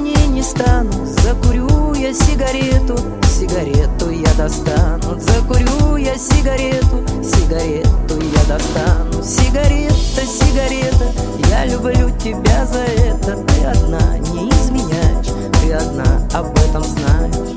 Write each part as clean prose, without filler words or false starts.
ней не стану. Закурю я сигарету, сигарету я достану. Закурю я сигарету, сигарету я достану. Сигарета, сигарета, я люблю тебя за это. Ты одна, не изменяешь, ты одна, об этом знаешь.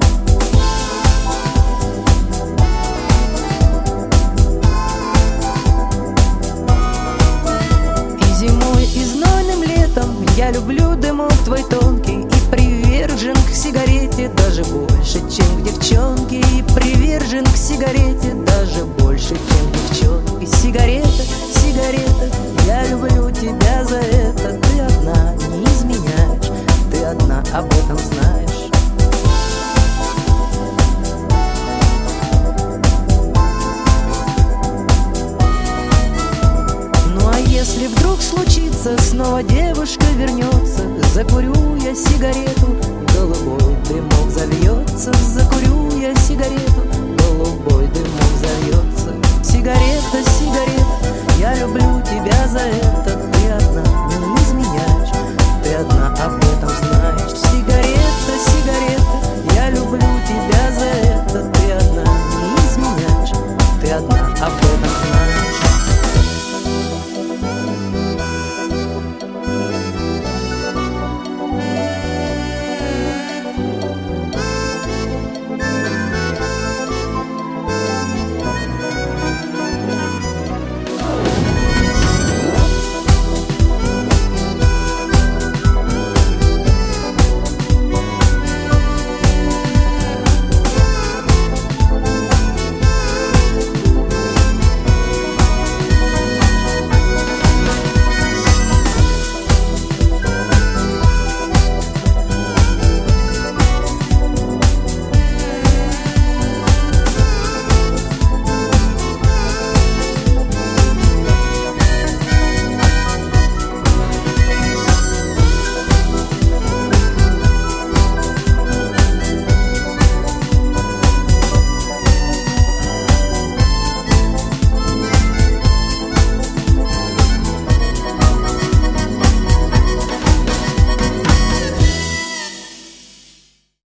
И зимой, и знойным летом я люблю дымок твой тонкий. И привержен к сигарете даже больше, чем к девчонке. И привержен к сигарете даже больше, чем к девчонке. Сигарета, сигарета, я люблю тебя за это. Ты одна, не изменяешь, ты одна, об этом знаешь. Ну а если вдруг случится, снова девушка вернется, закурю я сигарету,